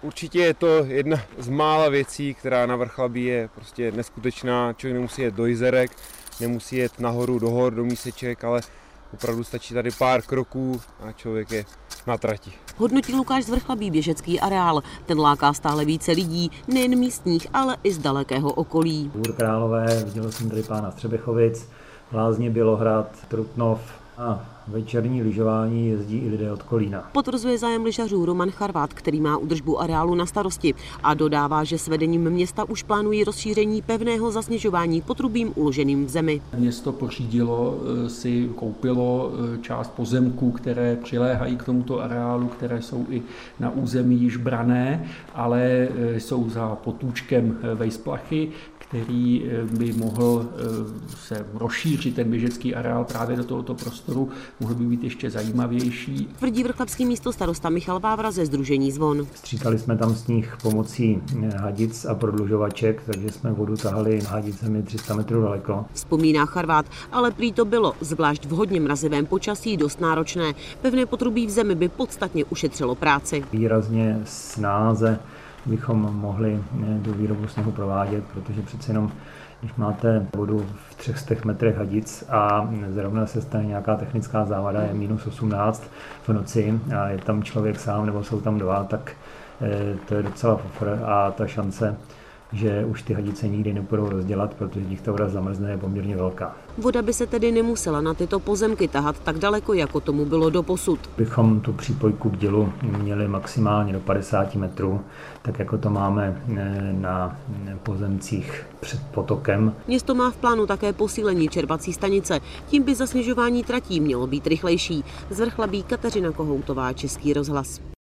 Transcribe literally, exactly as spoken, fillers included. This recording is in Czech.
Určitě je to jedna z mála věcí, která na Vrchlabí je prostě neskutečná. Člověk nemusí jet do jezerek, nemusí jet nahoru do hor, do míseček, ale opravdu stačí tady pár kroků a člověk je na trati. Hodnotí Lukáš z Vrchlabí běžecký areál. Ten láká stále více lidí, nejen místních, ale i z dalekého okolí. Dvůr Králové, viděl jsem tady pána Střebechovic, Lázně Bělohrad, Trutnov a večerní lyžování jezdí i lidé od Kolína. Potvrzuje zájem lyžařů Roman Charvát, který má údržbu areálu na starosti, a dodává, že s vedením města už plánují rozšíření pevného zasněžování potrubím uloženým v zemi. Město pořídilo si, koupilo část pozemků, které přiléhají k tomuto areálu, které jsou i na území již brané, ale jsou za potůčkem Vejsplachy, který by mohl se rozšířit ten běžecký areál právě do tohoto prostoru, mohl by být ještě zajímavější. Tvrdí vrchlabský místostarosta Michal Vávra ze sdružení Zvon. Stříkali jsme tam sníh pomocí hadic a prodlužovaček, takže jsme vodu tahali hadicemi tři sta metrů daleko. Vzpomíná Charvát, ale prý to bylo, zvlášť v hodně mrazivém počasí, dost náročné. Pevné potrubí v zemi by podstatně ušetřilo práci. Výrazně snáze bychom mohli tu výrobu sněhu provádět, protože přece jenom, když máte vodu v třech stech metrech hadic a zrovna se stane nějaká technická závada, je minus osmnáct v noci a je tam člověk sám nebo jsou tam dva, tak to je docela fofr a ta šance, že už ty hadice nikdy nebudou rozdělat, protože když ta voda zamrzne, je poměrně velká. Voda by se tedy nemusela na tyto pozemky tahat tak daleko, jako tomu bylo doposud. Bychom tu přípojku k dělu měli maximálně do padesáti metrů, tak jako to máme na pozemcích před potokem. Město má v plánu také posílení čerpací stanice. Tím by zasněžování tratí mělo být rychlejší. Z Vrchlabí Kateřina Kohoutová, Český rozhlas.